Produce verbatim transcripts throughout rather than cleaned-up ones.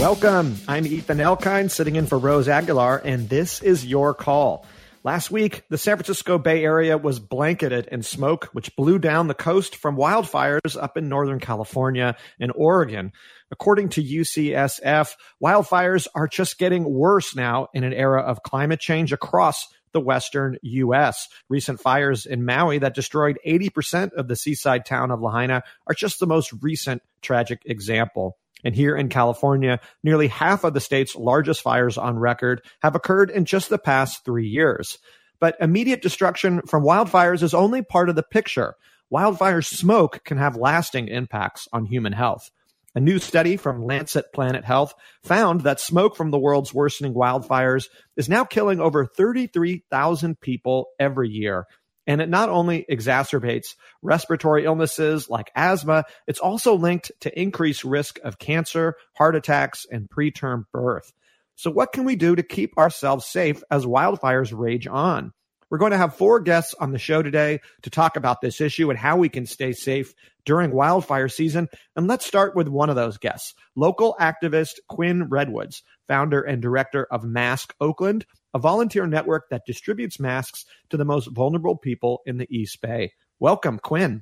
Welcome. I'm Ethan Elkind, sitting in for Rose Aguilar, and this is Your Call. Last week, the San Francisco Bay Area was blanketed in smoke, which blew down the coast from wildfires up in Northern California and Oregon. According to U C S F, wildfires are just getting worse now in an era of climate change across the western U S. Recent fires in Maui that destroyed eighty percent of the seaside town of Lahaina are just the most recent tragic example. And here in California, nearly half of the state's largest fires on record have occurred in just the past three years. But immediate destruction from wildfires is only part of the picture. Wildfire smoke can have lasting impacts on human health. A new study from Lancet Planet Health found that smoke from the world's worsening wildfires is now killing over thirty-three thousand people every year. And it not only exacerbates respiratory illnesses like asthma, it's also linked to increased risk of cancer, heart attacks, and preterm birth. So what can we do to keep ourselves safe as wildfires rage on? We're going to have four guests on the show today to talk about this issue and how we can stay safe during wildfire season. And let's start with one of those guests, local activist Quinn Redwoods, founder and director of Mask Oakland, a volunteer network that distributes masks to the most vulnerable people in the East Bay. Welcome, Quinn.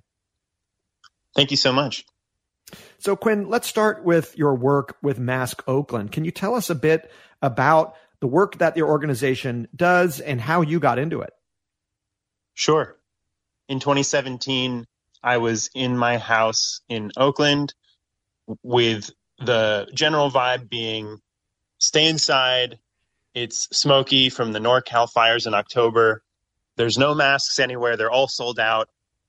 Thank you so much. So, Quinn, let's start with your work with Mask Oakland. Can you tell us a bit about the work that your organization does and how you got into it? Sure. In twenty seventeen, I was in my house in Oakland with the general vibe being stay inside. It's smoky from the NorCal fires in October. There's no masks anywhere. They're all sold out.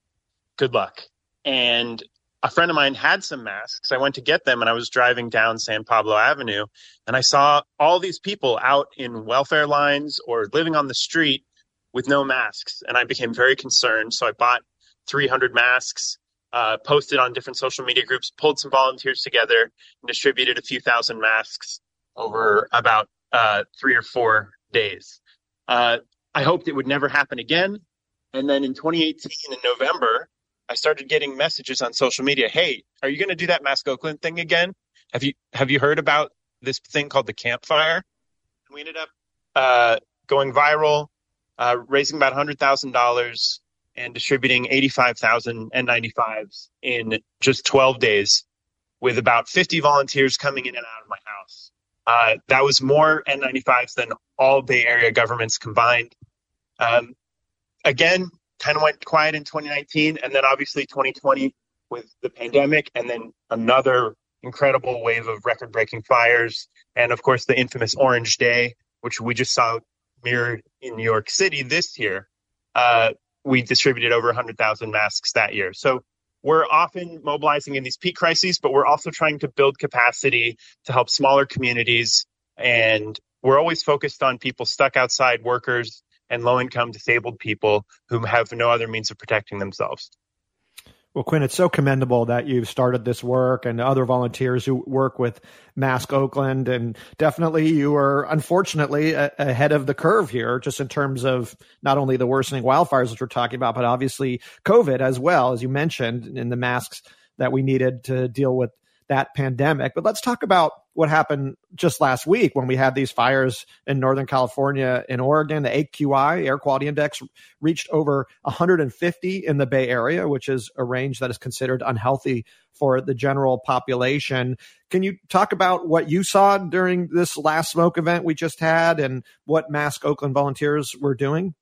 Good luck. And a friend of mine had some masks. I went to get them and I was driving down San Pablo Avenue and I saw all these people out in welfare lines or living on the street with no masks. And I became very concerned. So I bought three hundred masks, uh, posted on different social media groups, pulled some volunteers together and distributed a few thousand masks over about uh, three or four days. Uh, I hoped it would never happen again. And then in twenty eighteen, in November, I started getting messages on social media. Hey, are you going to do that Mask Oakland thing again? Have you have you heard about this thing called the campfire? We ended up uh, going viral, uh, raising about one hundred thousand dollars and distributing eighty-five thousand N ninety-fives in just twelve days with about fifty volunteers coming in and out of my house. Uh, that was more N ninety-fives than all Bay Area governments combined. Um, again, kind of went quiet in twenty nineteen, and then obviously twenty twenty with the pandemic, and then another incredible wave of record-breaking fires, and of course the infamous Orange Day, which we just saw mirrored in New York City this year. Uh, we distributed over one hundred thousand masks that year. So we're often mobilizing in these peak crises, but we're also trying to build capacity to help smaller communities, and we're always focused on people stuck outside, workers, and low-income disabled people who have no other means of protecting themselves. Well, Quinn, it's so commendable that you've started this work and other volunteers who work with Mask Oakland. And definitely you are, unfortunately, a- ahead of the curve here, just in terms of not only the worsening wildfires, which we're talking about, but obviously COVID as well, as you mentioned, in the masks that we needed to deal with that pandemic. But let's talk about what happened just last week when we had these fires in Northern California and Oregon. The A Q I, Air Quality Index, reached over one hundred fifty in the Bay Area, which is a range that is considered unhealthy for the general population. Can you talk about what you saw during this last smoke event we just had and what Mask Oakland volunteers were doing?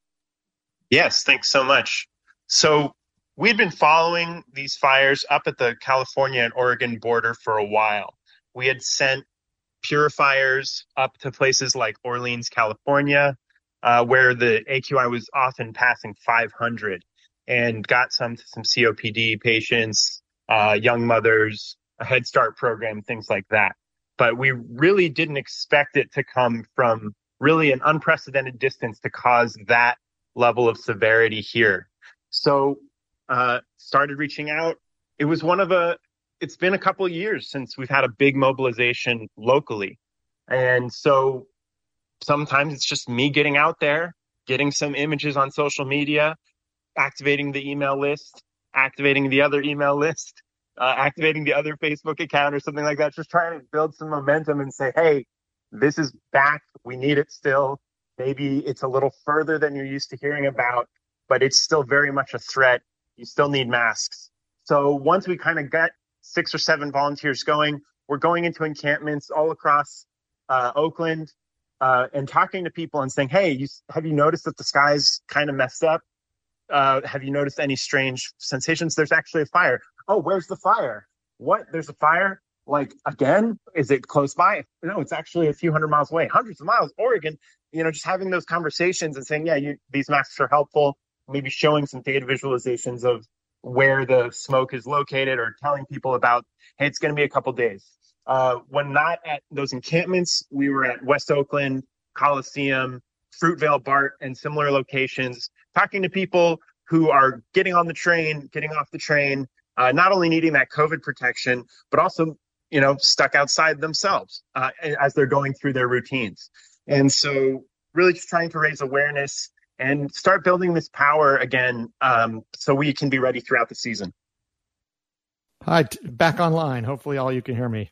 Yes, thanks so much. So we'd been following these fires up at the California and Oregon border for a while. We had sent purifiers up to places like Orleans, California, uh, where the A Q I was often passing five hundred, and got some to some C O P D patients, uh, young mothers, a Head Start program, things like that. But we really didn't expect it to come from really an unprecedented distance to cause that level of severity here. So uh, started reaching out. It was one of a, it's been a couple of years since we've had a big mobilization locally. And so sometimes it's just me getting out there, getting some images on social media, activating the email list, activating the other email list, uh, activating the other Facebook account or something like that, just trying to build some momentum and say, hey, this is back. We need it still. Maybe it's a little further than you're used to hearing about, but it's still very much a threat. You still need masks. So once we kind of got six or seven volunteers going, we're going into encampments all across uh, Oakland uh, and talking to people and saying, hey, you, have you noticed that the sky's kind of messed up? Uh, have you noticed any strange sensations? There's actually a fire. Oh, where's the fire? What? There's a fire? Like, again? Is it close by? No, it's actually a few hundred miles away, hundreds of miles, Oregon. You know, just having those conversations and saying, yeah, you, these masks are helpful. Maybe showing some data visualizations of where the smoke is located or telling people about, hey, it's going to be a couple days. Uh, when not at those encampments, we were at West Oakland, Coliseum, Fruitvale, Bart, and similar locations, talking to people who are getting on the train, getting off the train, uh, not only needing that COVID protection, but also, you know, stuck outside themselves uh, as they're going through their routines. And so really just trying to raise awareness and start building this power again um, so we can be ready throughout the season. Hi, t- back online. Hopefully all you can hear me.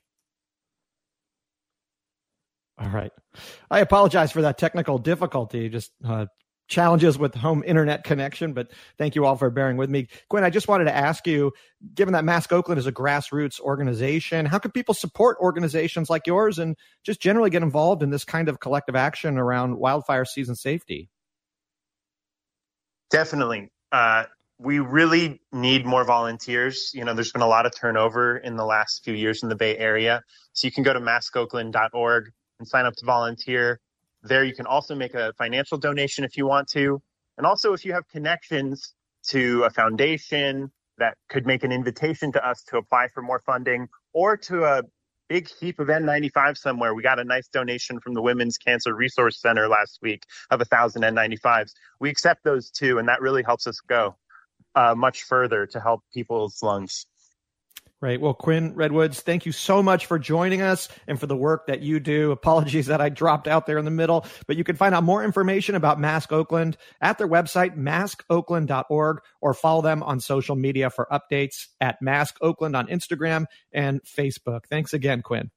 All right. I apologize for that technical difficulty, just uh, challenges with home internet connection, but thank you all for bearing with me. Quinn, I just wanted to ask you, given that Mask Oakland is a grassroots organization, how can people support organizations like yours and just generally get involved in this kind of collective action around wildfire season safety? Definitely. Uh, we really need more volunteers. You know, there's been a lot of turnover in the last few years in the Bay Area. So you can go to mask oakland dot org and sign up to volunteer. There you can also make a financial donation if you want to. And also if you have connections to a foundation that could make an invitation to us to apply for more funding, or to a big heap of N ninety-five somewhere. We got a nice donation from the Women's Cancer Resource Center last week of a thousand N ninety-fives. We accept those too, and that really helps us go uh, much further to help people's lungs. Right. Well, Quinn Redwoods, thank you so much for joining us and for the work that you do. Apologies that I dropped out there in the middle, but you can find out more information about Mask Oakland at their website, mask oakland dot org, or follow them on social media for updates at Mask Oakland on Instagram and Facebook. Thanks again, Quinn.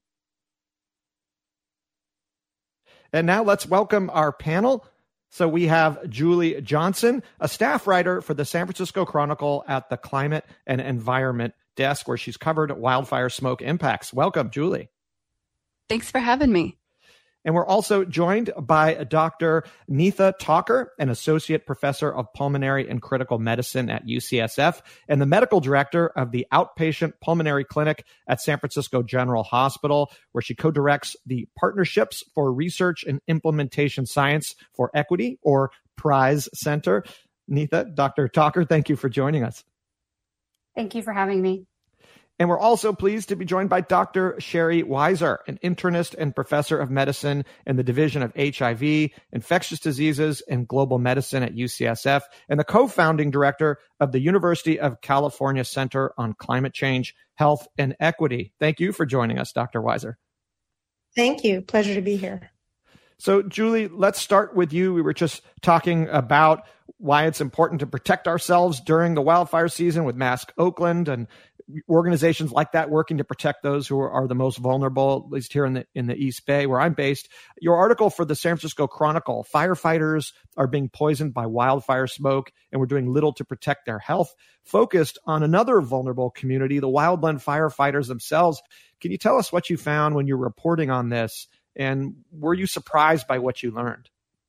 And now let's welcome our panel. So we have Julie Johnson, a staff writer for the San Francisco Chronicle at the Climate and Environment Desk, where she's covered wildfire smoke impacts. Welcome, Julie. Thanks for having me. And we're also joined by Doctor Neetha Thakur, an associate professor of pulmonary and critical medicine at U C S F and the medical director of the outpatient pulmonary clinic at San Francisco General Hospital, where she co-directs the Partnerships for Research and Implementation Science for Equity, or PRIZE Center. Neetha, Doctor Thakur, thank you for joining us. Thank you for having me. And we're also pleased to be joined by Doctor Sherry Weiser, an internist and professor of medicine in the Division of H I V, Infectious Diseases, and Global Medicine at U C S F, and the co-founding director of the University of California Center on Climate Change, Health, and Equity. Thank you for joining us, Doctor Weiser. Thank you. Pleasure to be here. So, Julie, let's start with you. We were just talking about why it's important to protect ourselves during the wildfire season with Mask Oakland and organizations like that working to protect those who are, are the most vulnerable, at least here in the in the East Bay, where I'm based. Your article for the San Francisco Chronicle, firefighters are being poisoned by wildfire smoke and we're doing little to protect their health, focused on another vulnerable community, the wildland firefighters themselves. Can you tell us what you found when you're reporting on this? And were you surprised by what you learned?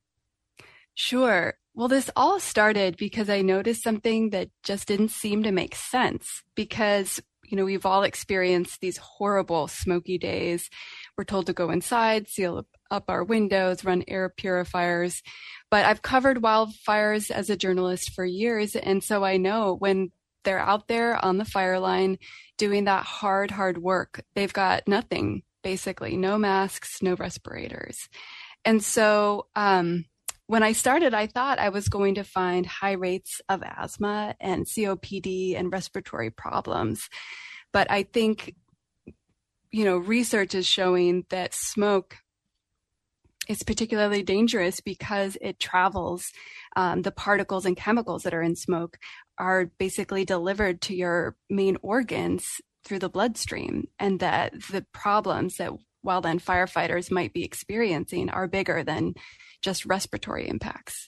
Sure. Well, this all started because I noticed something that just didn't seem to make sense because, you know, we've all experienced these horrible smoky days. We're told to go inside, seal up our windows, run air purifiers. But I've covered wildfires as a journalist for years. And so I know when they're out there on the fire line doing that hard, hard work, they've got nothing, basically, no masks, no respirators. And so, um, when I started, I thought I was going to find high rates of asthma and C O P D and respiratory problems. But I think, you know, research is showing that smoke is particularly dangerous because it travels. Um, the particles and chemicals that are in smoke are basically delivered to your main organs through the bloodstream, and that the problems that wildland firefighters might be experiencing are bigger than just respiratory impacts.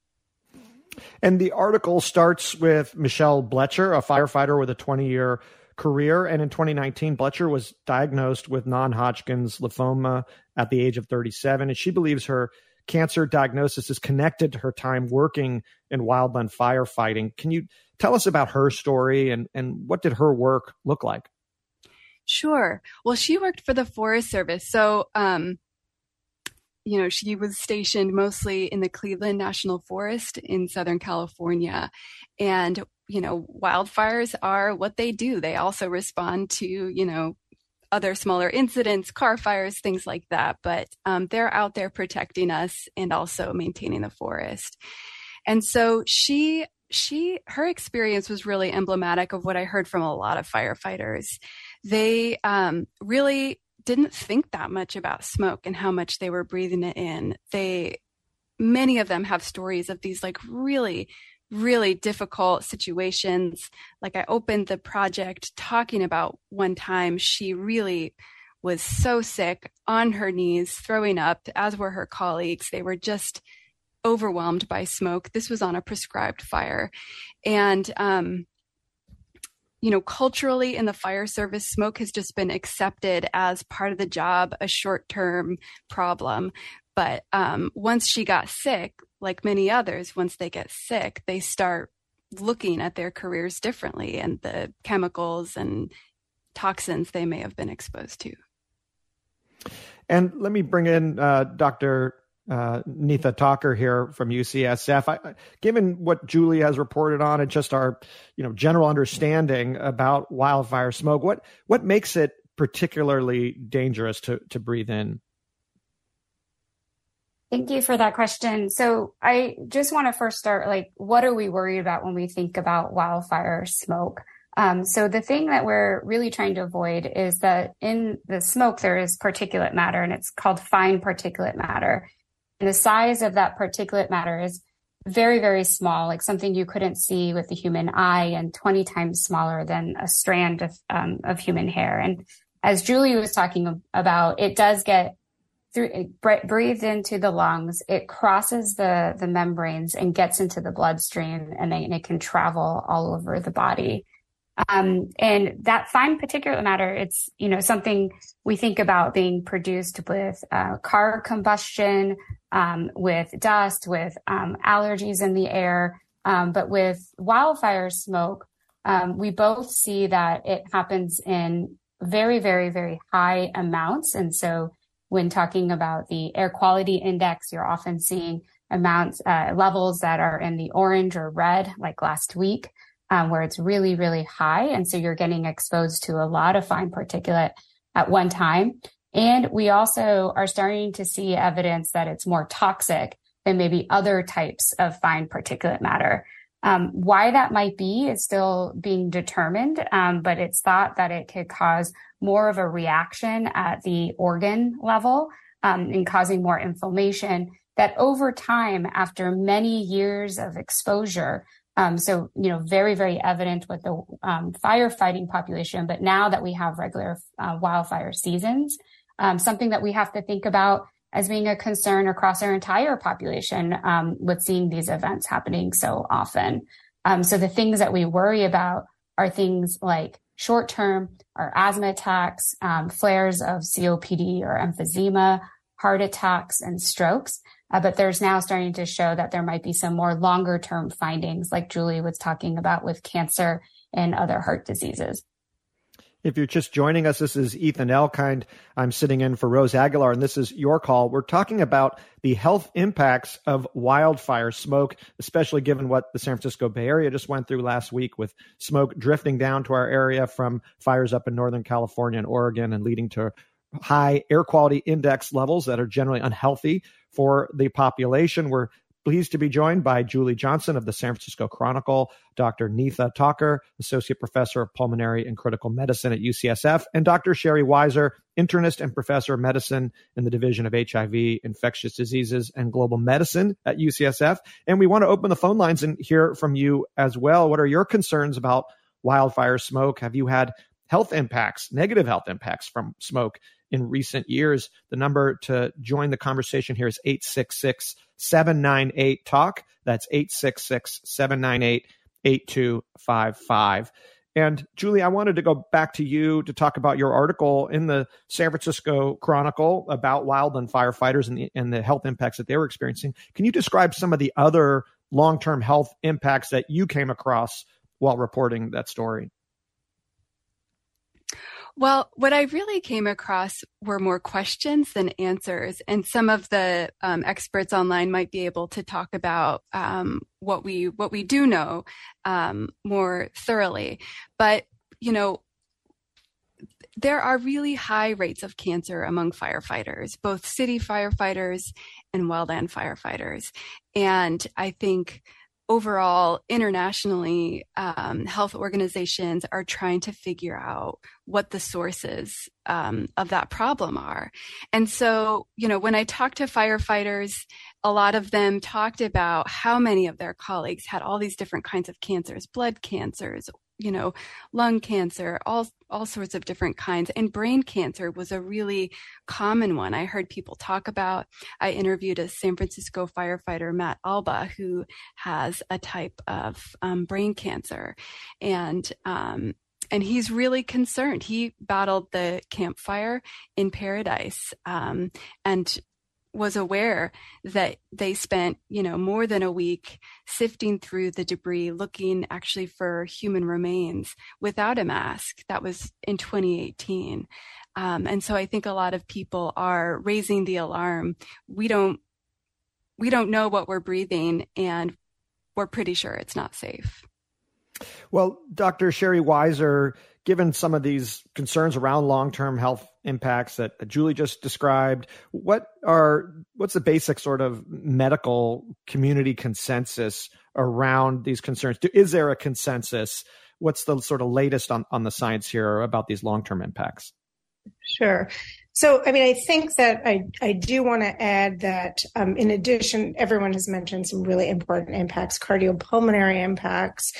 And the article starts with Michelle Bletcher, a firefighter with a twenty-year career. And in twenty nineteen, Bletcher was diagnosed with non-Hodgkin's lymphoma at the age of thirty-seven. And she believes her cancer diagnosis is connected to her time working in wildland firefighting. Can you tell us about her story and, and what did her work look like? Sure. Well, she worked for the Forest Service. So, um, you know, she was stationed mostly in the Cleveland National Forest in Southern California. And, you know, wildfires are what they do. They also respond to, you know, other smaller incidents, car fires, things like that. But um, they're out there protecting us and also maintaining the forest. And so she, she, her experience was really emblematic of what I heard from a lot of firefighters. They um, really didn't think that much about smoke and how much they were breathing it in. They, many of them have stories of these like really really difficult situations. Like I opened the project talking about one time she really was so sick, on her knees, throwing up, as were her colleagues. They were just overwhelmed by smoke. This was on a prescribed fire. And, um, you know, culturally in the fire service, smoke has just been accepted as part of the job, a short-term problem. But um, once she got sick, like many others, once they get sick, they start looking at their careers differently and the chemicals and toxins they may have been exposed to. And let me bring in uh, Doctor Uh, Neetha Thakur here from U C S F. I, given what Julie has reported on and just our, you know, general understanding about wildfire smoke, what what makes it particularly dangerous to to breathe in? Thank you for that question. So I just want to first start, like, what are we worried about when we think about wildfire smoke? Um, so the thing that we're really trying to avoid is that in the smoke, there is particulate matter, and it's called fine particulate matter. And the size of that particulate matter is very, very small, like something you couldn't see with the human eye, and twenty times smaller than a strand of, um, of human hair. And as Julie was talking about, it does get through, it breathed into the lungs, it crosses the, the membranes and gets into the bloodstream, and then it can travel all over the body. Um, and that fine particulate matter, it's, you know, something we think about being produced with uh, car combustion, um, with dust, with um, allergies in the air. Um, but with wildfire smoke, um, we both see that it happens in very, very, very high amounts. And so when talking about the air quality index, you're often seeing amounts, uh, levels that are in the orange or red, like last week. Um, where it's really, really high. And so you're getting exposed to a lot of fine particulate at one time. And we also are starting to see evidence that it's more toxic than maybe other types of fine particulate matter. Um, why that might be is still being determined, um, but it's thought that it could cause more of a reaction at the organ level, um, and causing more inflammation that over time, after many years of exposure, Um, so, you know, very, very evident with the um, firefighting population. But now that we have regular uh, wildfire seasons, um, something that we have to think about as being a concern across our entire population, um, with seeing these events happening so often. Um, so the things that we worry about are things like short-term or asthma attacks, um, flares of C O P D or emphysema, heart attacks, and strokes. Uh, but there's now starting to show that there might be some more longer term findings, like Julie was talking about with cancer and other heart diseases. If you're just joining us, this is Ethan Elkind. I'm sitting in for Rose Aguilar, and this is Your Call. We're talking about the health impacts of wildfire smoke, especially given what the San Francisco Bay Area just went through last week with smoke drifting down to our area from fires up in Northern California and Oregon and leading to high air quality index levels that are generally unhealthy for the population. We're pleased to be joined by Julie Johnson of the San Francisco Chronicle, Doctor Neetha Thakur, Associate Professor of Pulmonary and Critical Medicine at U C S F, and Doctor Sherry Weiser, Internist and Professor of Medicine in the Division of H I V, Infectious Diseases, and Global Medicine at U C S F. And we want to open the phone lines and hear from you as well. What are your concerns about wildfire smoke? Have you had health impacts, negative health impacts from smoke in recent years? The number to join the conversation here is eight six six, seven nine eight, talk. That's eight six six, seven nine eight, eight two five five. And Julie, I wanted to go back to you to talk about your article in the San Francisco Chronicle about wildland firefighters and the, and the health impacts that they were experiencing. Can you describe some of the other long-term health impacts that you came across while reporting that story? Well, what I really came across were more questions than answers. And some of the um, experts online might be able to talk about um, what we what we do know um, more thoroughly. But, you know, there are really high rates of cancer among firefighters, both city firefighters and wildland firefighters. And I think overall, internationally, um, health organizations are trying to figure out what the sources um, of that problem are. And so, you know, when I talked to firefighters, a lot of them talked about how many of their colleagues had all these different kinds of cancers, blood cancers, you know, lung cancer, all all sorts of different kinds. And brain cancer was a really common one I heard people talk about. I interviewed a San Francisco firefighter, Matt Alba, who has a type of um, brain cancer. And um, and he's really concerned. He battled the Camp Fire in Paradise um, and was aware that they spent, you know, more than a week sifting through the debris, looking actually for human remains without a mask. That was in twenty eighteen. Um, and so I think a lot of people are raising the alarm. We don't, we don't know what we're breathing, and we're pretty sure it's not safe. Well, Doctor Sherry Weiser, given some of these concerns around long-term health impacts that Julie just described, what are what's the basic sort of medical community consensus around these concerns? Is there a consensus? What's the sort of latest on, on the science here about these long-term impacts? Sure. So, I mean, I think that I, I do want to add that um, in addition, everyone has mentioned some really important impacts, cardiopulmonary impacts,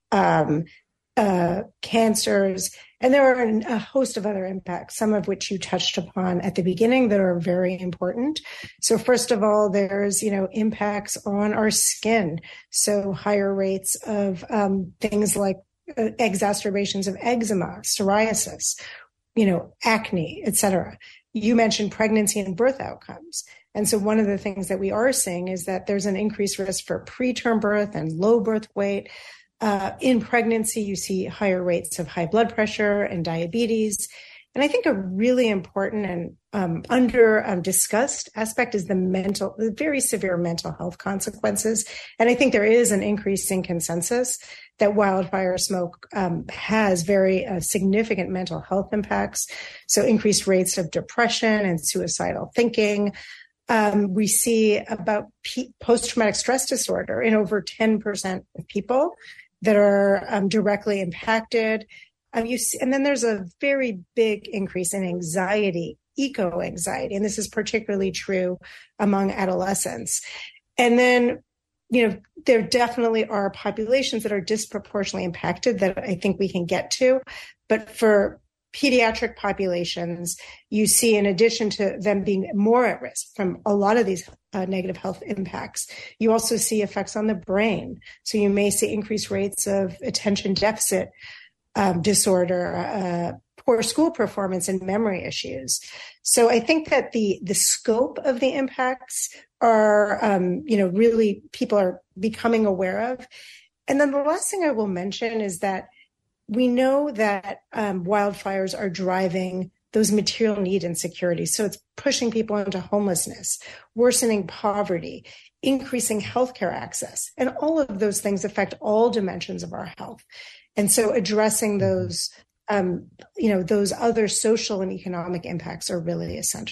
um, uh, cancers, and there are a host of other impacts, some of which you touched upon at the beginning that are very important. So first of all, there's, you know, impacts on our skin. So higher rates of um, things like uh, exacerbations of eczema, psoriasis, you know, acne, et cetera. You mentioned pregnancy and birth outcomes. And so one of the things that we are seeing is that there's an increased risk for preterm birth and low birth weight. Uh, in pregnancy, you see higher rates of high blood pressure and diabetes. And I think a really important and um, under um, discussed aspect is the mental, the very severe mental health consequences. And I think there is an increasing consensus that wildfire smoke um, has very uh, significant mental health impacts. So increased rates of depression and suicidal thinking. Um, we see about p- post-traumatic stress disorder in over ten percent of people that are um, directly impacted. Um, you see, and then there's a very big increase in anxiety, eco-anxiety, and this is particularly true among adolescents. And then, you know, there definitely are populations that are disproportionately impacted that I think we can get to. But for pediatric populations, you see, in addition to them being more at risk from a lot of these uh, negative health impacts, you also see effects on the brain. So you may see increased rates of attention deficit um, disorder, uh, poor school performance, and memory issues. So I think that the the scope of the impacts are, um, you know, really people are becoming aware of. And then the last thing I will mention is that we know that um, wildfires are driving those material need insecurities. So it's pushing people into homelessness, worsening poverty, increasing healthcare access. And all of those things affect all dimensions of our health. And so addressing those, um, you know, those other social and economic impacts are really essential.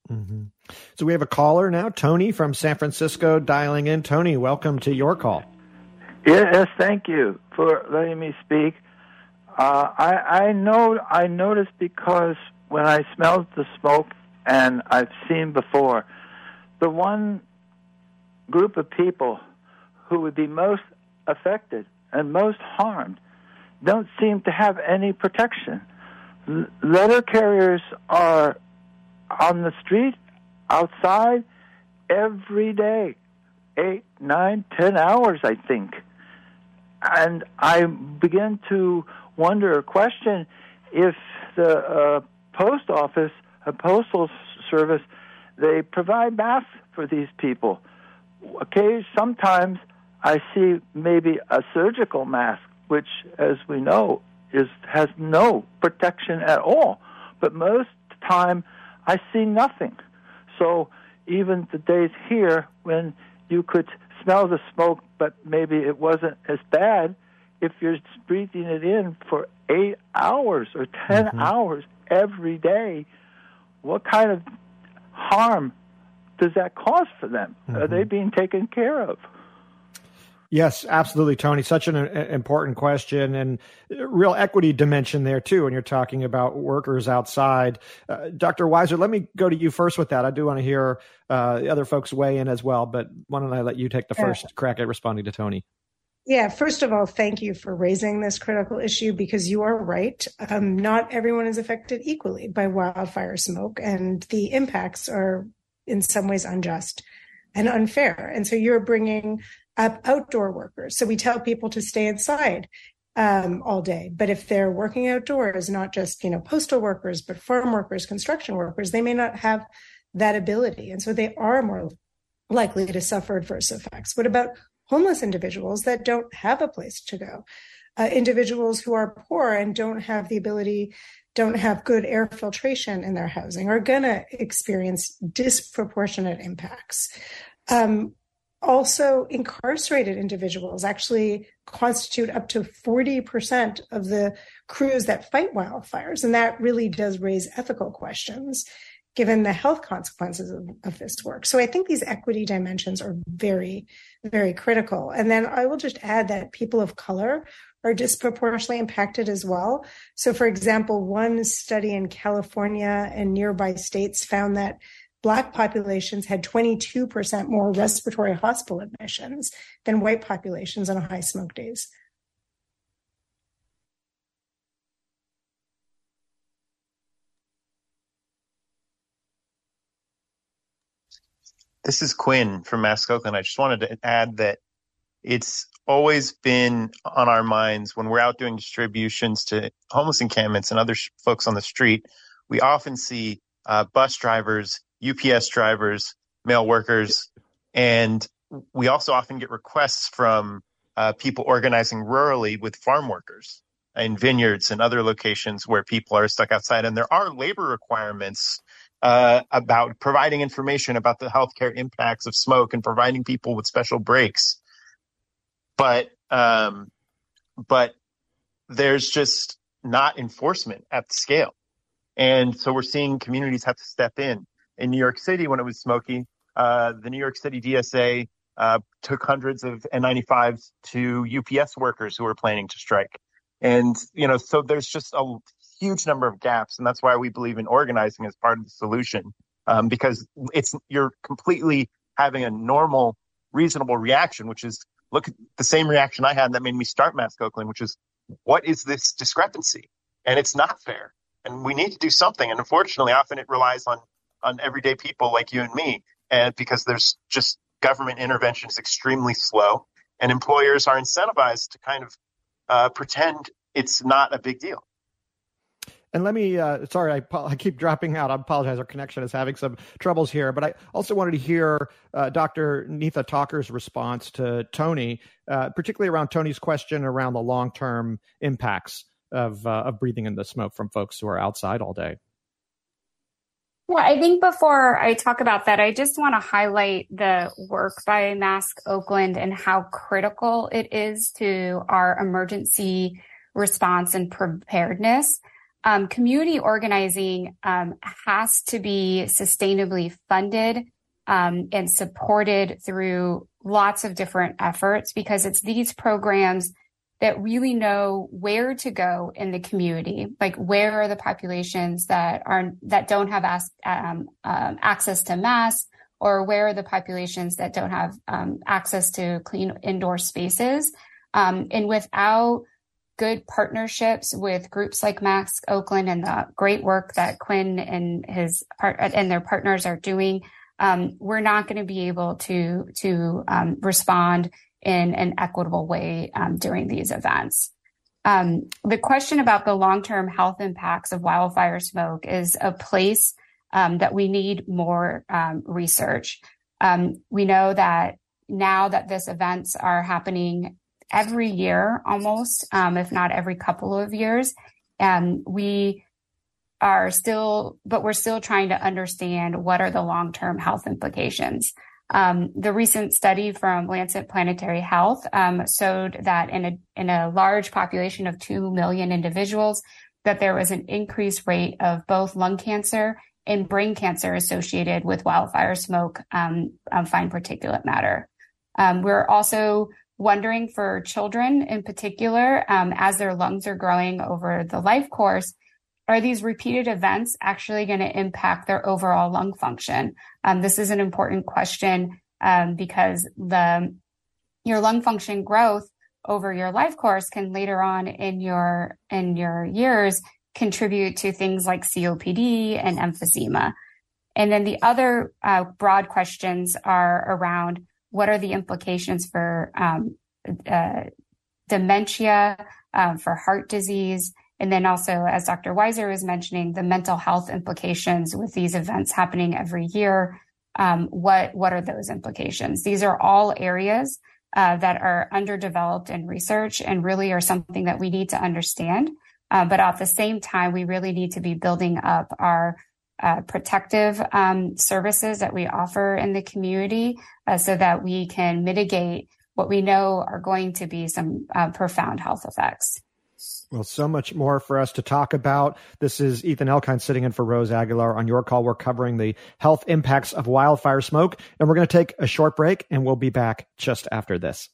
Mm-hmm. So we have a caller now, Tony from San Francisco, dialing in. Tony, welcome to Your Call. Yes, thank you for letting me speak. Uh, I, I know I noticed because when I smelled the smoke, and I've seen before, the one group of people who would be most affected and most harmed don't seem to have any protection. L- letter carriers are on the street, outside, every day, eight, nine, ten hours, I think. And I begin to wonder, question, if the uh, post office, a postal service, they provide masks for these people. Okay, sometimes I see maybe a surgical mask, which, as we know, is has no protection at all. But most of the time, I see nothing. So even the days here when you could smell the smoke, but maybe it wasn't as bad, if you're breathing it in for eight hours or ten mm-hmm. hours every day, what kind of harm does that cause for them? Mm-hmm. Are they being taken care of? Yes, absolutely, Tony. Such an uh, important question, and real equity dimension there, too, when you're talking about workers outside. Uh, Doctor Weiser, let me go to you first with that. I do want to hear uh, the other folks weigh in as well, but why don't I let you take the first yeah. crack at responding to Tony? Yeah, first of all, thank you for raising this critical issue, because you are right. Um, not everyone is affected equally by wildfire smoke, and the impacts are in some ways unjust and unfair. And so you're bringing up outdoor workers. So we tell people to stay inside um, all day. But if they're working outdoors, not just, you know, postal workers, but farm workers, construction workers, they may not have that ability. And so they are more likely to suffer adverse effects. What about homeless individuals that don't have a place to go? Uh, individuals who are poor and don't have the ability, don't have good air filtration in their housing are going to experience disproportionate impacts. Um, Also, incarcerated individuals actually constitute up to forty percent of the crews that fight wildfires. And that really does raise ethical questions, given the health consequences of, of this work. So I think these equity dimensions are very, very critical. And then I will just add that people of color are disproportionately impacted as well. So, for example, one study in California and nearby states found that Black populations had twenty-two percent more respiratory hospital admissions than white populations on high smoke days. This is Quinn from Mask Oakland. I just wanted to add that it's always been on our minds when we're out doing distributions to homeless encampments and other sh- folks on the street. We often see uh, bus drivers, U P S drivers, mail workers, and we also often get requests from uh, people organizing rurally with farm workers in vineyards and other locations where people are stuck outside. And there are labor requirements uh, about providing information about the healthcare impacts of smoke and providing people with special breaks. But um, but there's just not enforcement at the scale. And so we're seeing communities have to step in. In New York City, when it was smoky, uh, the New York City D S A uh, took hundreds of N ninety-fives to U P S workers who were planning to strike. And, you know, so there's just a huge number of gaps. And that's why we believe in organizing as part of the solution, um, because it's you're completely having a normal, reasonable reaction, which is look at the same reaction I had that made me start Mask Oakland, which is what is this discrepancy? And it's not fair. And we need to do something. And unfortunately, often it relies on on everyday people like you and me, and because there's just government intervention is extremely slow, and employers are incentivized to kind of uh, pretend it's not a big deal. And let me, uh, sorry, I, I keep dropping out. I apologize. Our connection is having some troubles here. But I also wanted to hear uh, Doctor Neetha Thakur's response to Tony, uh, particularly around Tony's question around the long-term impacts of, uh, of breathing in the smoke from folks who are outside all day. Well, I think before I talk about that, I just want to highlight the work by Mask Oakland and how critical it is to our emergency response and preparedness. um, community organizing um, has to be sustainably funded um, and supported through lots of different efforts, because it's these programs that really know where to go in the community, like where are the populations that are that don't have as, um, um, access to masks, or where are the populations that don't have um, access to clean indoor spaces. Um, and without good partnerships with groups like Mask Oakland and the great work that Quinn and his part and their partners are doing, um, we're not going to be able to to um, respond in an equitable way um, during these events. Um, the question about the long-term health impacts of wildfire smoke is a place um, that we need more um, research. Um, we know that now that these events are happening every year almost, um, if not every couple of years, and we are still, but we're still trying to understand what are the long-term health implications. Um, the recent study from Lancet Planetary Health um, showed that in a in a large population of two million individuals, that there was an increased rate of both lung cancer and brain cancer associated with wildfire smoke, um, um, fine particulate matter. Um, we're also wondering for children in particular, um, as their lungs are growing over the life course, are these repeated events actually going to impact their overall lung function? Um, this is an important question um, because the your lung function growth over your life course can later on in your in your years contribute to things like C O P D and emphysema. And then the other uh, broad questions are around what are the implications for um, uh, dementia, uh, for heart disease, and then also, as Doctor Weiser was mentioning, the mental health implications with these events happening every year. Um, what what are those implications? These are all areas uh, that are underdeveloped in research and really are something that we need to understand. Uh, but at the same time, we really need to be building up our uh, protective um, services that we offer in the community uh, so that we can mitigate what we know are going to be some uh, profound health effects. Well, so much more for us to talk about. This is Ethan Elkind sitting in for Rose Aguilar. On Your Call, we're covering the health impacts of wildfire smoke, and we're going to take a short break, and we'll be back just after this.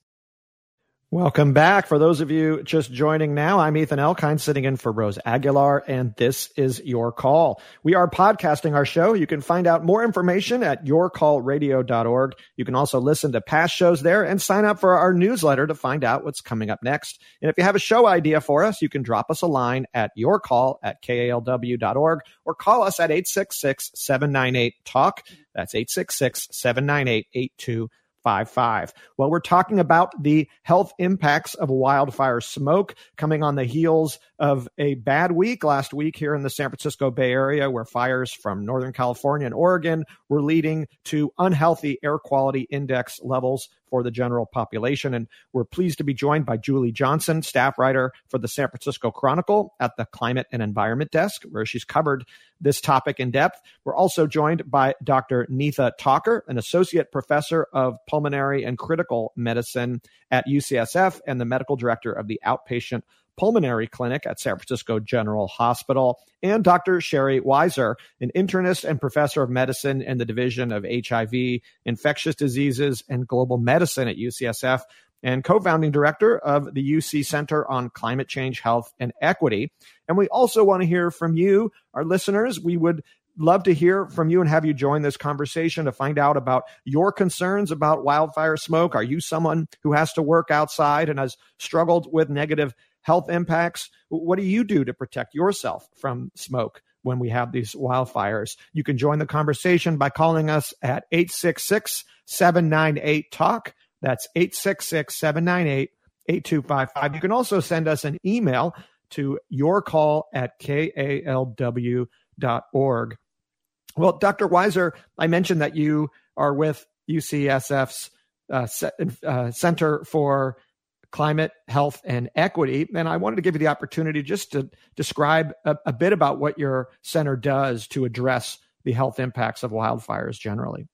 Welcome back. For those of you just joining now, I'm Ethan Elkind sitting in for Rose Aguilar, and this is Your Call. We are podcasting our show. You can find out more information at your call radio dot org. You can also listen to past shows there and sign up for our newsletter to find out what's coming up next. And if you have a show idea for us, you can drop us a line at yourcall at K A L W dot org or call us at eight six six, seven nine eight, talk. That's eight six six, seven nine eight, eight two five five. Well, we're talking about the health impacts of wildfire smoke coming on the heels of a bad week last week here in the San Francisco Bay Area, where fires from Northern California and Oregon were leading to unhealthy air quality index levels for the general population. And we're pleased to be joined by Julie Johnson, staff writer for the San Francisco Chronicle at the Climate and Environment Desk, where she's covered this topic in depth. We're also joined by Doctor Neetha Thakur, an associate professor of pulmonary and critical medicine at U C S F and the medical director of the outpatient pulmonary clinic at San Francisco General Hospital, and Doctor Sherry Weiser, an internist and professor of medicine in the Division of H I V, Infectious Diseases, and Global Medicine at U C S F, and co-founding director of the U C Center on Climate Change, Health, and Equity. And we also want to hear from you, our listeners. We would love to hear from you and have you join this conversation to find out about your concerns about wildfire smoke. Are you someone who has to work outside and has struggled with negative health impacts? What do you do to protect yourself from smoke when we have these wildfires? You can join the conversation by calling us at eight six six, seven nine eight, talk. That's eight six six, seven nine eight, eight two five five. You can also send us an email to yourcall at K A L W dot org. Well, Doctor Weiser, I mentioned that you are with U C S F's uh, uh, Center for Climate, Health, and Equity. And I wanted to give you the opportunity just to describe a, a bit about what your center does to address the health impacts of wildfires generally.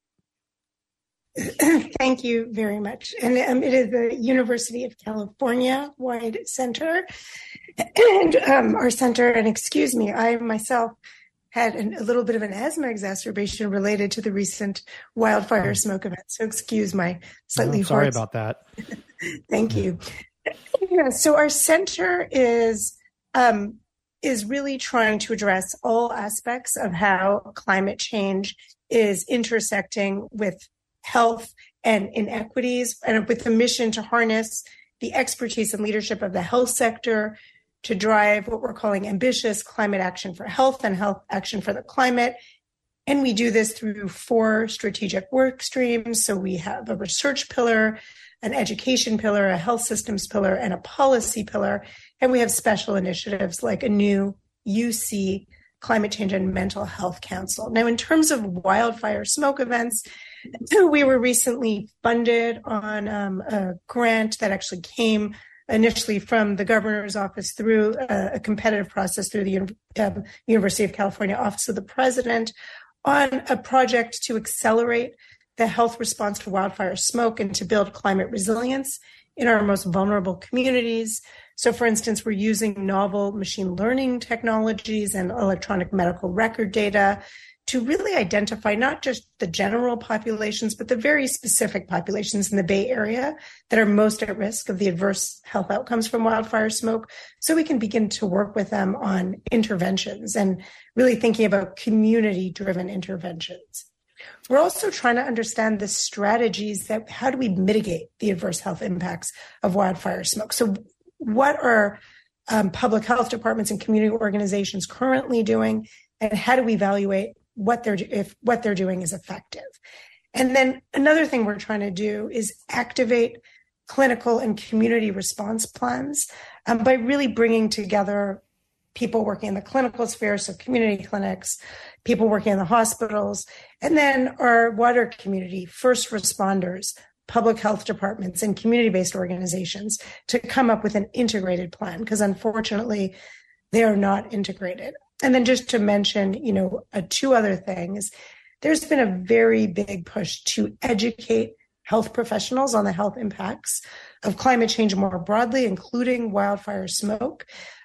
Thank you very much. And um, it is the University of California wide center. And um, our center, and excuse me, I myself had an, a little bit of an asthma exacerbation related to the recent wildfire smoke event. So excuse my slightly oh, sorry hoarse. about that. Thank you. Yeah, so our center is um, is really trying to address all aspects of how climate change is intersecting with health and inequities, and with the mission to harness the expertise and leadership of the health sector to drive what we're calling ambitious climate action for health and health action for the climate. And we do this through four strategic work streams. So we have a research pillar, an education pillar, a health systems pillar, and a policy pillar. And we have special initiatives like a new U C Climate Change and Mental Health Council. Now, in terms of wildfire smoke events, we were recently funded on um, a grant that actually came initially from the governor's office through a, a competitive process through the um, University of California Office of the President on a project to accelerate the health response to wildfire smoke and to build climate resilience in our most vulnerable communities. So, for instance, we're using novel machine learning technologies and electronic medical record data to really identify not just the general populations, but the very specific populations in the Bay Area that are most at risk of the adverse health outcomes from wildfire smoke, so we can begin to work with them on interventions and really thinking about community-driven interventions. We're also trying to understand the strategies that, how do we mitigate the adverse health impacts of wildfire smoke? So what are um, public health departments and community organizations currently doing, and how do we evaluate what they're if what they're doing is effective? And then another thing we're trying to do is activate clinical and community response plans um, by really bringing together people working in the clinical sphere, so community clinics, people working in the hospitals, and then our wider community, first responders, public health departments, and community-based organizations to come up with an integrated plan, because unfortunately, they are not integrated. And then just to mention, you know, uh, two other things, there's been a very big push to educate health professionals on the health impacts of climate change more broadly, including wildfire smoke,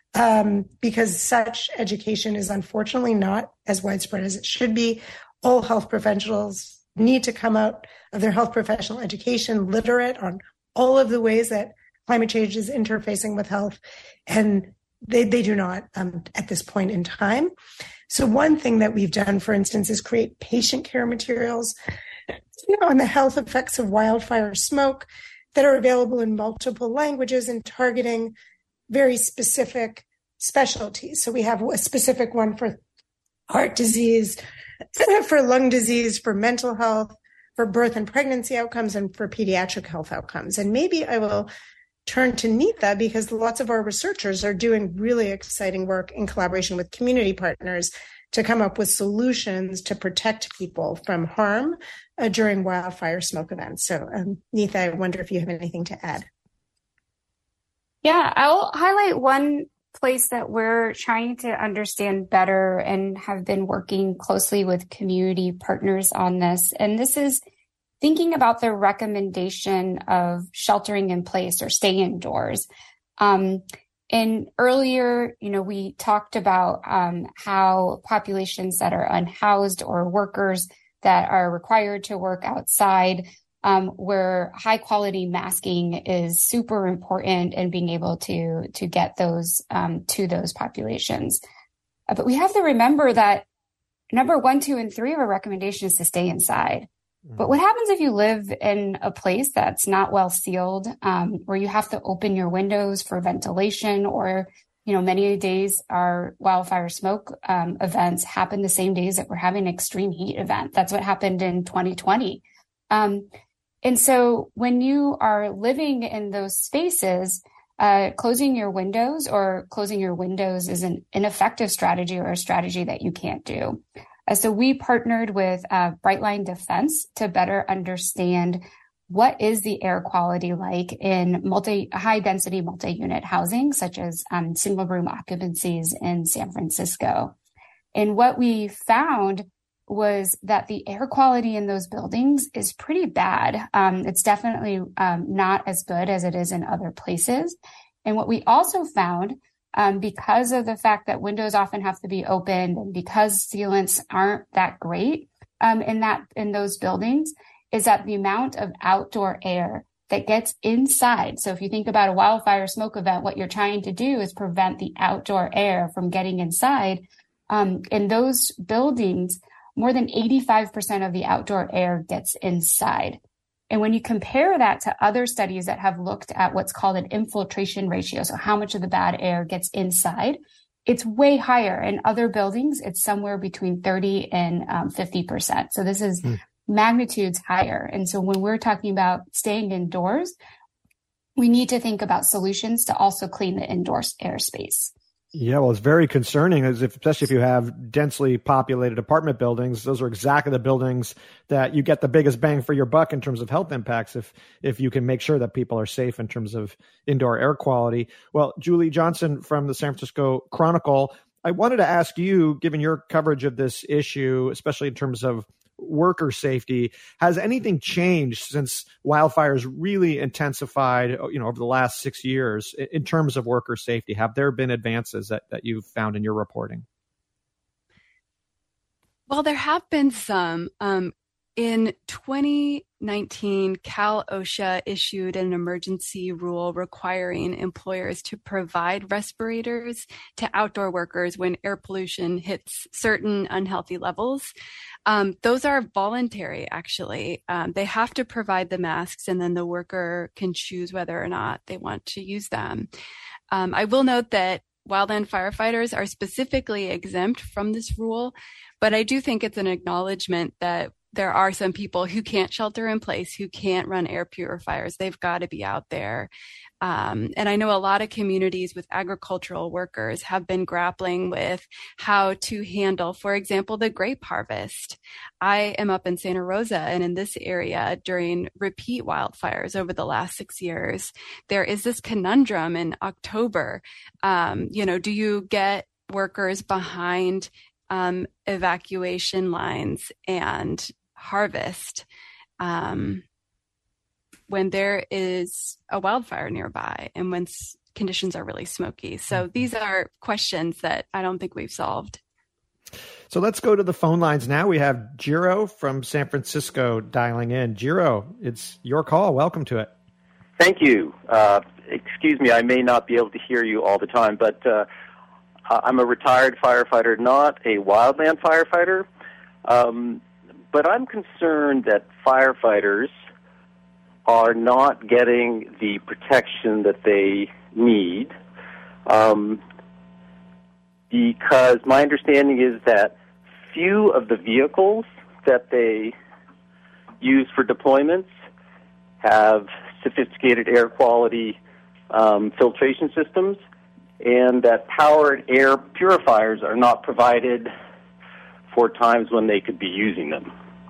um, because such education is unfortunately not as widespread as it should be. All health professionals need to come out of their health professional education literate on all of the ways that climate change is interfacing with health, and They they do not um, at this point in time. So one thing that we've done, for instance, is create patient care materials, you know, on the health effects of wildfire smoke that are available in multiple languages and targeting very specific specialties. So we have a specific one for heart disease, for lung disease, for mental health, for birth and pregnancy outcomes, and for pediatric health outcomes. And maybe I will turn to Neetha, because lots of our researchers are doing really exciting work in collaboration with community partners to come up with solutions to protect people from harm uh, during wildfire smoke events. So, um, Neetha, I wonder if you have anything to add. Yeah, I'll highlight one place that we're trying to understand better and have been working closely with community partners on this. And this is thinking about the recommendation of sheltering in place or stay indoors. Um, and earlier, you know, we talked about um, how populations that are unhoused or workers that are required to work outside, um, where high quality masking is super important in being able to, to get those um, to those populations. Uh, but we have to remember that number one, two, and three of our recommendation is to stay inside. But what happens if you live in a place that's not well sealed, um, where you have to open your windows for ventilation, or, you know, many days our wildfire smoke um, events happen the same days that we're having an extreme heat event. That's what happened in twenty twenty. Um, and so when you are living in those spaces, uh, closing your windows or closing your windows is an ineffective strategy, or a strategy that you can't do. Uh, so we partnered with uh, Brightline Defense to better understand what is the air quality like in multi high density multi-unit housing, such as um, single room occupancies in San Francisco. And what we found was that the air quality in those buildings is pretty bad. Um, it's definitely um, not as good as it is in other places. And what we also found um, because of the fact that windows often have to be opened and because sealants aren't that great um, in that in those buildings, is that the amount of outdoor air that gets inside. So if you think about a wildfire smoke event, what you're trying to do is prevent the outdoor air from getting inside. Um, in those buildings, more than eighty-five percent of the outdoor air gets inside. And when you compare that to other studies that have looked at what's called an infiltration ratio, so how much of the bad air gets inside, it's way higher. In other buildings, it's somewhere between thirty and um, fifty percent. So this is mm. magnitudes higher. And so when we're talking about staying indoors, we need to think about solutions to also clean the indoor airspace. Yeah, well, it's very concerning, as if, especially if you have densely populated apartment buildings. Those are exactly the buildings that you get the biggest bang for your buck in terms of health impacts if if you can make sure that people are safe in terms of indoor air quality. Well, Julie Johnson from the San Francisco Chronicle, I wanted to ask you, given your coverage of this issue, especially in terms of worker safety, has anything changed since wildfires really intensified, you know, over the last six years in terms of worker safety? Have there been advances that, that you've found in your reporting? Well, there have been some. Um, in twenty nineteen, Cal OSHA issued an emergency rule requiring employers to provide respirators to outdoor workers when air pollution hits certain unhealthy levels. Um, those are voluntary, actually. Um, they have to provide the masks, and then the worker can choose whether or not they want to use them. Um, I will note that wildland firefighters are specifically exempt from this rule, but I do think it's an acknowledgement that there are some people who can't shelter in place, who can't run air purifiers. They've got to be out there. Um, and I know a lot of communities with agricultural workers have been grappling with how to handle, for example, the grape harvest. I am up in Santa Rosa, and in this area during repeat wildfires over the last six years, there is this conundrum in October. Um, you know, do you get workers behind um, evacuation lines and harvest um, when there is a wildfire nearby and when s- conditions are really smoky? So these are questions that I don't think we've solved. So let's go to the phone lines now. We have Jiro from San Francisco dialing in. Jiro, it's your call. Welcome to it. Thank you. Uh, excuse me, I may not be able to hear you all the time, but uh, I'm a retired firefighter, not a wildland firefighter. Um, but I'm concerned that firefighters are not getting the protection that they need, um, because my understanding is that few of the vehicles that they use for deployments have sophisticated air quality um, filtration systems, and that powered air purifiers are not provided for times when they could be using them.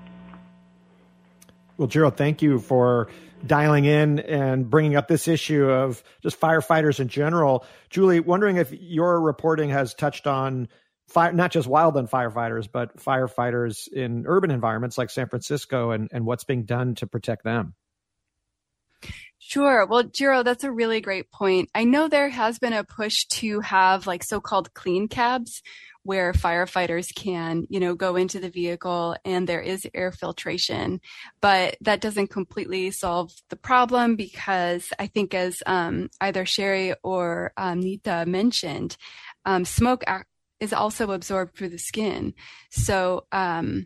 Well, Jiro, thank you for dialing in and bringing up this issue of just firefighters in general. Julie, wondering if your reporting has touched on fire, not just wildland firefighters, but firefighters in urban environments like San Francisco and, and what's being done to protect them. Sure. Well, Jiro, that's a really great point. I know there has been a push to have like so-called clean cabs where firefighters can, you know, go into the vehicle and there is air filtration, but that doesn't completely solve the problem because I think as um, either Sherry or um, Nita mentioned, um, smoke ac- is also absorbed through the skin. So, um,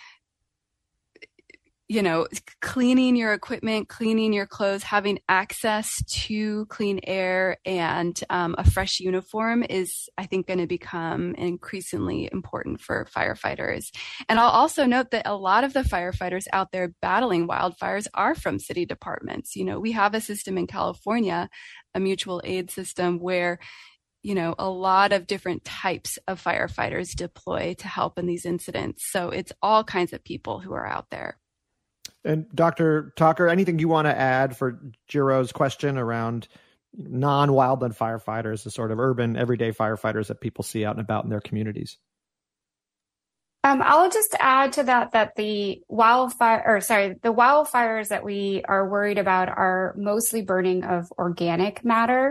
you know, cleaning your equipment, cleaning your clothes, having access to clean air and um, a fresh uniform is, I think, going to become increasingly important for firefighters. And I'll also note that a lot of the firefighters out there battling wildfires are from city departments. You know, we have a system in California, a mutual aid system where, you know, a lot of different types of firefighters deploy to help in these incidents. So it's all kinds of people who are out there. And Doctor Tucker, anything you want to add for Jiro's question around non-wildland firefighters, the sort of urban, everyday firefighters that people see out and about in their communities? Um, I'll just add to that that the wildfire, or sorry, the wildfires that we are worried about are mostly burning of organic matter.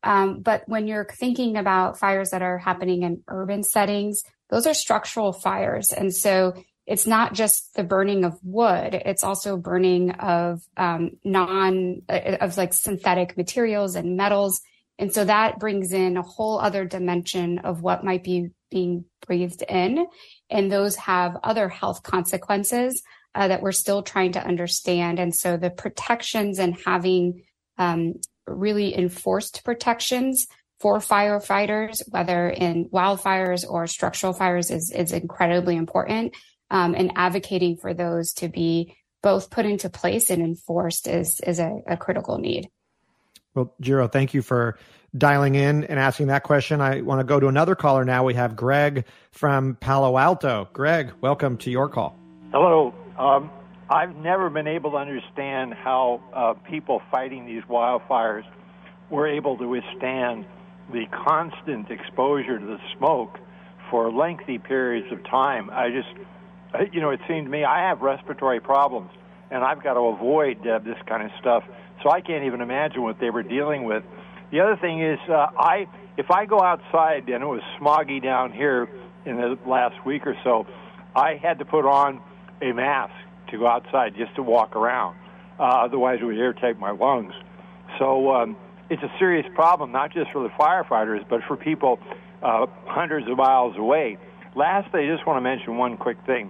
Um, but when you're thinking about fires that are happening in urban settings, those are structural fires. And so it's not just the burning of wood, it's also burning of um, non, of like synthetic materials and metals. And so that brings in a whole other dimension of what might be being breathed in. And those have other health consequences uh, that we're still trying to understand. And so the protections and having um, really enforced protections for firefighters, whether in wildfires or structural fires, is, is incredibly important. Um, and advocating for those to be both put into place and enforced is, is a, a critical need. Well, Jiro, thank you for dialing in and asking that question. I want to go to another caller now. We have Greg from Palo Alto. Greg, welcome to your call. Hello. Um, I've never been able to understand how uh, people fighting these wildfires were able to withstand the constant exposure to the smoke for lengthy periods of time. I just, you know, it seemed to me I have respiratory problems, and I've got to avoid uh, this kind of stuff. So I can't even imagine what they were dealing with. The other thing is, uh, I if I go outside, and it was smoggy down here in the last week or so, I had to put on a mask to go outside just to walk around. Uh, otherwise, it would irritate my lungs. So um, it's a serious problem, not just for the firefighters, but for people uh, hundreds of miles away. Lastly, I just want to mention one quick thing.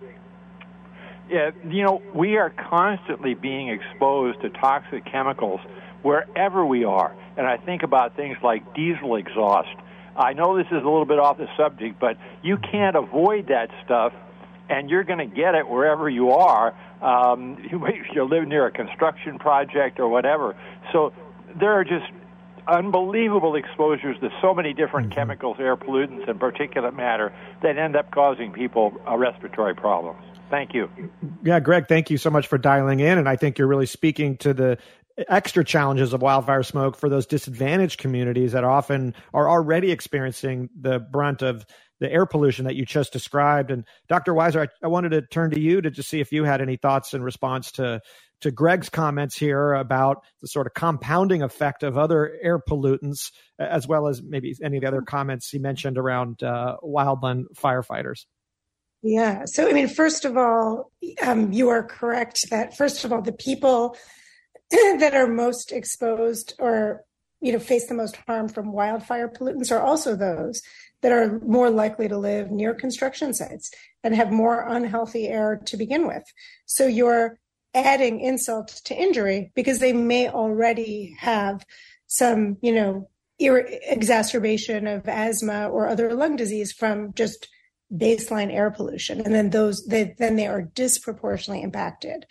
Yeah, you know, we are constantly being exposed to toxic chemicals wherever we are. And I think about things like diesel exhaust. I know this is a little bit off the subject, but you can't avoid that stuff, and you're going to get it wherever you are. Um, if you live near a construction project or whatever. So there are just unbelievable exposures to so many different mm-hmm. chemicals, air pollutants, and particulate matter that end up causing people uh, respiratory problems. Thank you. Yeah, Greg, thank you so much for dialing in. And I think you're really speaking to the extra challenges of wildfire smoke for those disadvantaged communities that often are already experiencing the brunt of the air pollution that you just described. And Doctor Weiser, I, I wanted to turn to you to just see if you had any thoughts in response to, to Greg's comments here about the sort of compounding effect of other air pollutants, as well as maybe any of the other comments he mentioned around uh, wildland firefighters. Yeah. So, I mean, first of all, um, you are correct that, first of all, the people that are most exposed or, you know, face the most harm from wildfire pollutants are also those that are more likely to live near construction sites and have more unhealthy air to begin with. So you're adding insult to injury because they may already have some, you know, ir- exacerbation of asthma or other lung disease from just baseline air pollution. And then those, they, then they are disproportionately impacted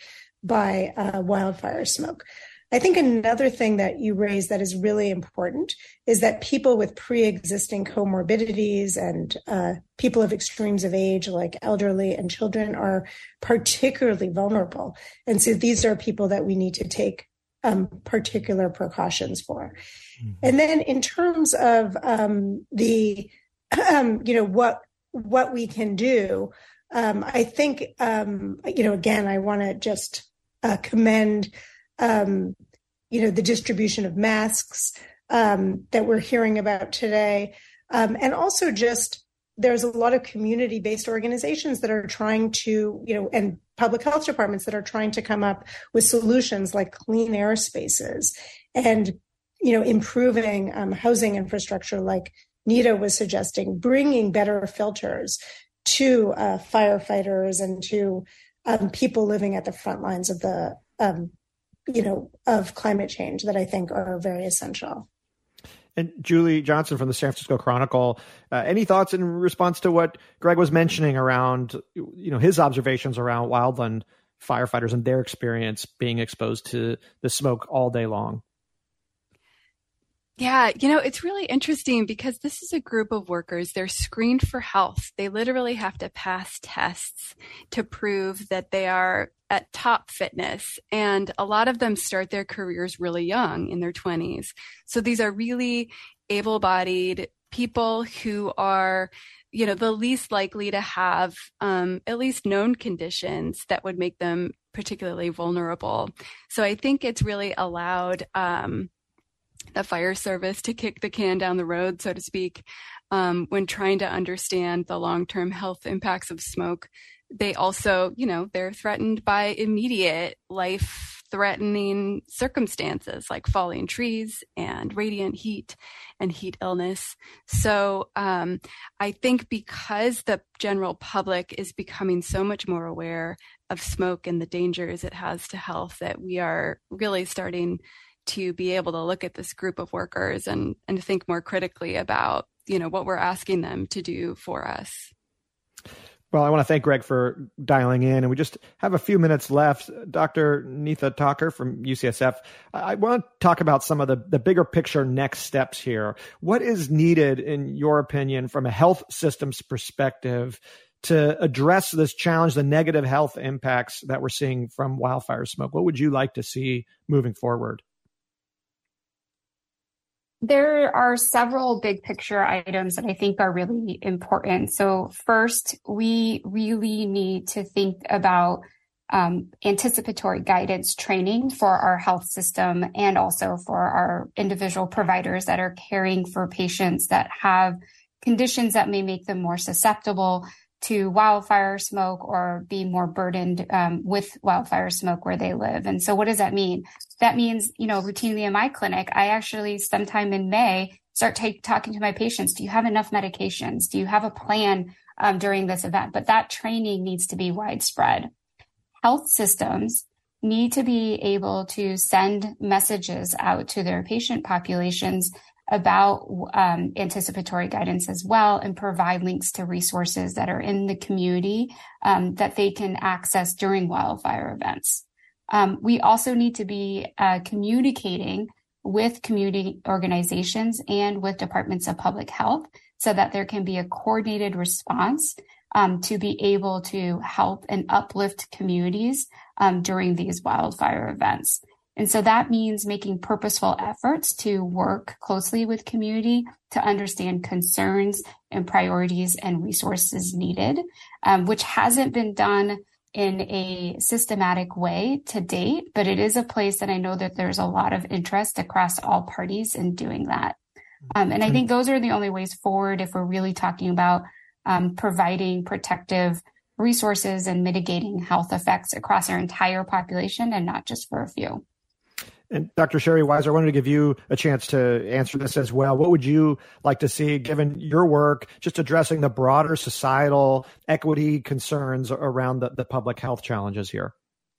by uh, wildfire smoke. I think another thing that you raised that is really important is that people with pre-existing comorbidities and uh, people of extremes of age, like elderly and children, are particularly vulnerable. And so these are people that we need to take um, particular precautions for. Mm-hmm. And then in terms of um, the, um, you know, what what we can do, um, I think, um, you know, again, I want to just uh, commend Um, you know, the distribution of masks um, that we're hearing about today. Um, and also just there's a lot of community-based organizations that are trying to, you know, and public health departments that are trying to come up with solutions like clean air spaces and, you know, improving um, housing infrastructure like Nita was suggesting, bringing better filters to uh, firefighters and to um, people living at the front lines of the um you know, of climate change that I think are very essential. And Julie Johnson from the San Francisco Chronicle, uh, any thoughts in response to what Greg was mentioning around, you know, his observations around wildland firefighters and their experience being exposed to the smoke all day long? Yeah, you know, it's really interesting because this is a group of workers. They're screened for health. They literally have to pass tests to prove that they are at top fitness. And a lot of them start their careers really young in their twenties. So these are really able-bodied people who are, you know, the least likely to have um, at least known conditions that would make them particularly vulnerable. So I think it's really allowed um, the fire service to kick the can down the road, so to speak, um, when trying to understand the long-term health impacts of smoke. They also, you know, they're threatened by immediate life-threatening circumstances like falling trees and radiant heat and heat illness. So um, I think because the general public is becoming so much more aware of smoke and the dangers it has to health, that we are really starting to be able to look at this group of workers and, and think more critically about, you know, what we're asking them to do for us. Well, I want to thank Greg for dialing in, and we just have a few minutes left. Doctor Neetha Thakur from U C S F, I want to talk about some of the, the bigger picture next steps here. What is needed, in your opinion, from a health systems perspective to address this challenge, the negative health impacts that we're seeing from wildfire smoke? What would you like to see moving forward? There are several big picture items that I think are really important. So first, we really need to think about um, anticipatory guidance training for our health system and also for our individual providers that are caring for patients that have conditions that may make them more susceptible to wildfire smoke or be more burdened um, with wildfire smoke where they live. And so what does that mean? That means, you know, routinely in my clinic, I actually sometime in May start t- talking to my patients. Do you have enough medications? Do you have a plan um, during this event? But that training needs to be widespread. Health systems need to be able to send messages out to their patient populations about um, anticipatory guidance as well, and provide links to resources that are in the community um, that they can access during wildfire events. Um, we also need to be uh, communicating with community organizations and with departments of public health so that there can be a coordinated response um, to be able to help and uplift communities um, during these wildfire events. And so that means making purposeful efforts to work closely with community to understand concerns and priorities and resources needed, um, which hasn't been done in a systematic way to date, but it is a place that I know that there's a lot of interest across all parties in doing that. Um, and I think those are the only ways forward if we're really talking about um, providing protective resources and mitigating health effects across our entire population and not just for a few. And Doctor Sherry Weiser, I wanted to give you a chance to answer this as well. What would you like to see, given your work, just addressing the broader societal equity concerns around the, the public health challenges here?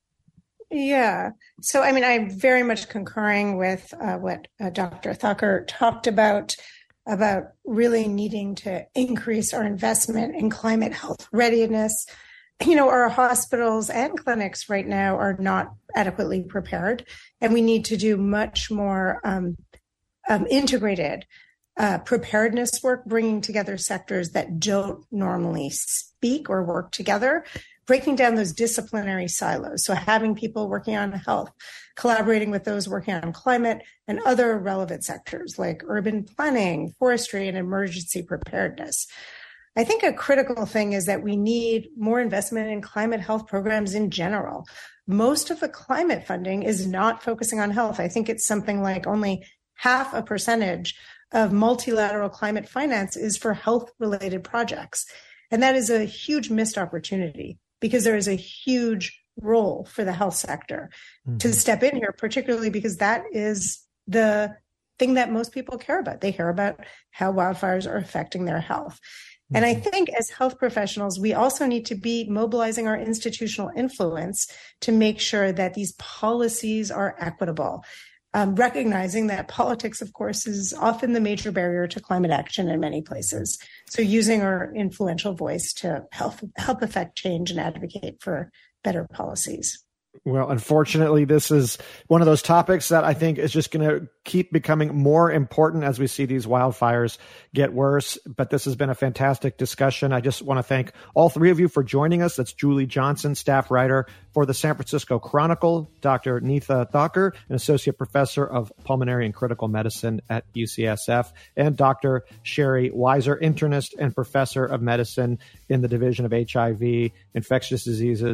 Yeah. So, I mean, I'm very much concurring with uh, what uh, Doctor Thakur talked about, about really needing to increase our investment in climate health readiness. You know, our hospitals and clinics right now are not adequately prepared, and we need to do much more um, um, integrated uh, preparedness work, bringing together sectors that don't normally speak or work together, breaking down those disciplinary silos. So having people working on health, collaborating with those working on climate and other relevant sectors like urban planning, forestry, and emergency preparedness. I think a critical thing is that we need more investment in climate health programs in general. Most of the climate funding is not focusing on health. I think it's something like only half a percentage of multilateral climate finance is for health-related projects. And that is a huge missed opportunity because there is a huge role for the health sector mm-hmm. to step in here, particularly because that is the thing that most people care about. They care about how wildfires are affecting their health. And I think as health professionals, we also need to be mobilizing our institutional influence to make sure that these policies are equitable, um, recognizing that politics, of course, is often the major barrier to climate action in many places. So using our influential voice to help, help affect change and advocate for better policies. Well, unfortunately, this is one of those topics that I think is just going to keep becoming more important as we see these wildfires get worse. But this has been a fantastic discussion. I just want to thank all three of you for joining us. That's Julie Johnson, staff writer for the San Francisco Chronicle, Doctor Neetha Thakur, an associate professor of pulmonary and critical medicine at U C S F, and Doctor Sherry Weiser, internist and professor of medicine in the Division of H I V, infectious diseases,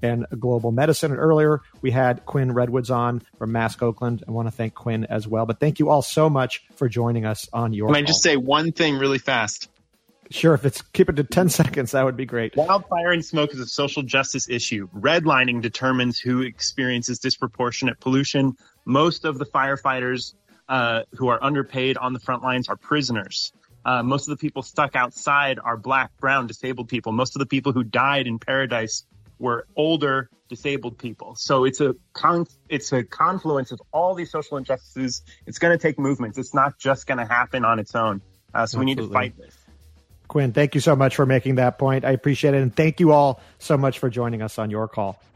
and global medicine. And earlier, we had Quinn Redwoods on from Mask Oakland. I want to thank Quinn as well. But thank you all so much for joining us on Your Can Call. I just say one thing really fast? Sure, if it's keep it to ten seconds, that would be great. Wildfire and smoke is a social justice issue. Redlining determines who experiences disproportionate pollution. Most of the firefighters uh, who are underpaid on the front lines are prisoners. Uh, most of the people stuck outside are black, brown, disabled people. Most of the people who died in Paradise were older, disabled people. So it's a con- it's a confluence of all these social injustices. It's going to take movements. It's not just going to happen on its own. Uh, so Absolutely. We need to fight this. Quinn, thank you so much for making that point. I appreciate it. And thank you all so much for joining us on Your Call.